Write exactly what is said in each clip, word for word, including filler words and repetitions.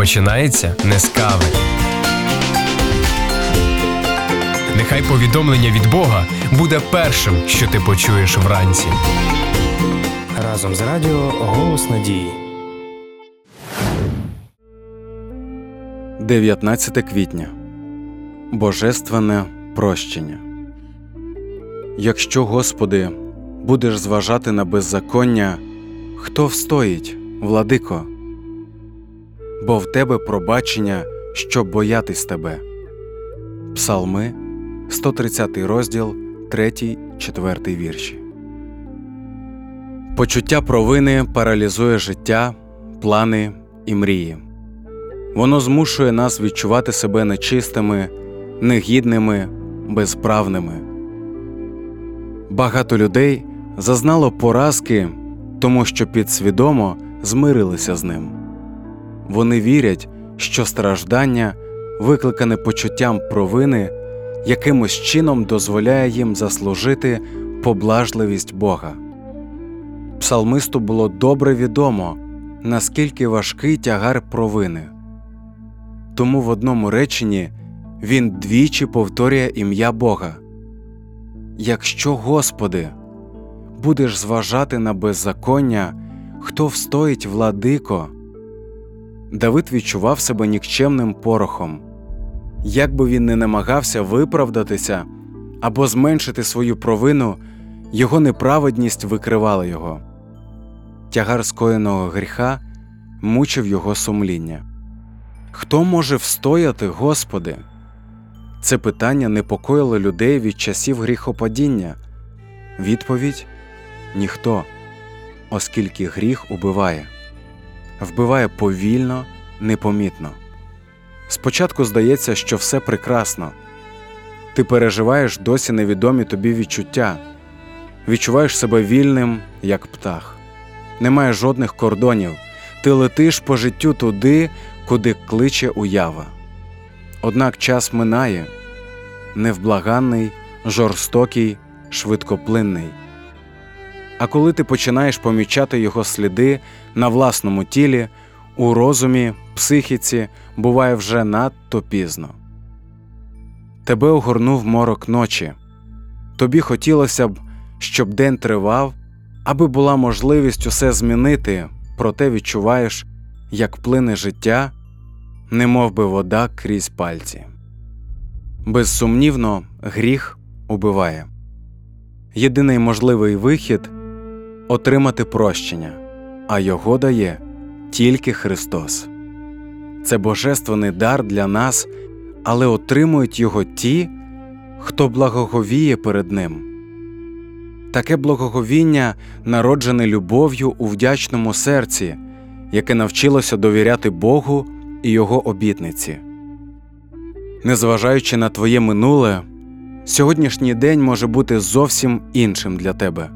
починається не з кави. Нехай повідомлення від Бога буде першим, що ти почуєш вранці. Разом з радіо «Голос надії». дев'ятнадцяте квітня. Божественне прощення. Якщо, Господи, будеш зважати на беззаконня, хто встоїть, владико? Бо в Тебе пробачення, щоб боятись Тебе. Псалми, сто тридцятий розділ, третій, четвертий вірші. Почуття провини паралізує життя, плани і мрії. Воно змушує нас відчувати себе нечистими, негідними, безправними. Багато людей зазнало поразки, тому що підсвідомо змирилися з ним. Вони вірять, що страждання, викликане почуттям провини, якимось чином дозволяє їм заслужити поблажливість Бога. Псалмисту було добре відомо, наскільки важкий тягар провини. Тому в одному реченні він двічі повторює ім'я Бога. «Якщо, Господи, будеш зважати на беззаконня, хто встоїть, владико?» Давид відчував себе нікчемним порохом. Як би він не намагався виправдатися або зменшити свою провину, його неправедність викривала його. Тягар скоєного гріха мучив його сумління. Хто може встояти, Господи? Це питання непокоїло людей від часів гріхопадіння. Відповідь – ніхто, оскільки гріх убиває. Вбиває повільно, непомітно. Спочатку здається, що все прекрасно. Ти переживаєш досі невідомі тобі відчуття. Відчуваєш себе вільним, як птах. Немає жодних кордонів. Ти летиш по життю туди, куди кличе уява. Однак час минає. Невблаганний, жорстокий, швидкоплинний. А коли ти починаєш помічати його сліди на власному тілі, у розумі, психіці, буває вже надто пізно. Тебе огорнув морок ночі. Тобі хотілося б, щоб день тривав, аби була можливість усе змінити, проте відчуваєш, як плине життя, немов би вода крізь пальці. Безсумнівно, гріх убиває. Єдиний можливий вихід – отримати прощення, а його дає тільки Христос. Це божественний дар для нас, але отримують його ті, хто благоговіє перед Ним. Таке благоговіння народжене любов'ю у вдячному серці, яке навчилося довіряти Богу і Його обітниці. Незважаючи на твоє минуле, сьогоднішній день може бути зовсім іншим для тебе.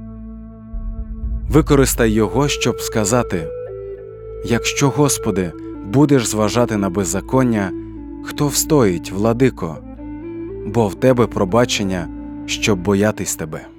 Використай його, щоб сказати: «Якщо, Господи, будеш зважати на беззаконня, хто встоїть, владико? Бо в Тебе пробачення, щоб боятись Тебе».